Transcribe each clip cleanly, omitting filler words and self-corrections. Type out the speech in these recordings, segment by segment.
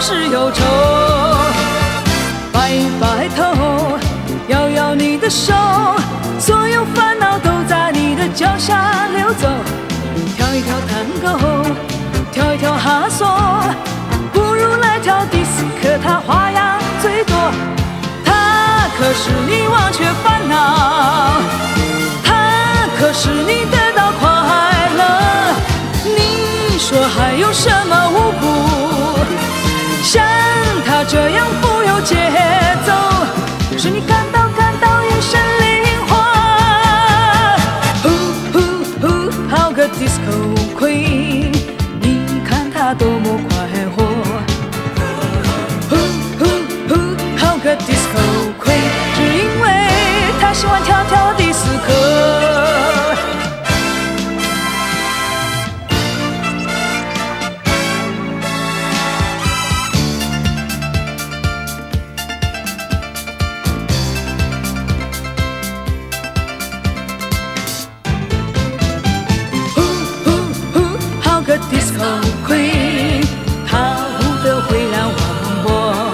事忧愁。摆摆头，摇摇你的手，所有烦恼都在你的脚下流走。跳一跳探戈，跳一跳哈索，不如来跳迪斯科，它花样最多。它可使你忘却烦恼，它可使你得到快乐。你说还有什么无辜，像它这样富有节奏，使你感到一身灵活。好个 disco queen， 你看它多么快活。好个 disco queen， 只因为她喜欢跳跳迪斯科。好个 disco queen， 她舞得会让我梦。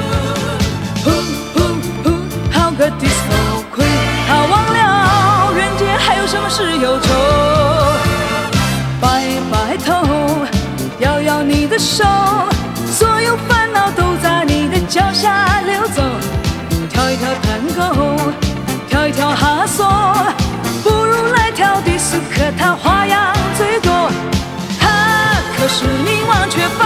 好个 disco queen， 她忘了人间还有什么是忧愁。摆摆头，摇摇你的手，所有烦恼都在你的脚下流走。跳一跳探戈，跳一跳哈索，不如来跳迪斯科，它花样最多。它可使你忘却烦恼。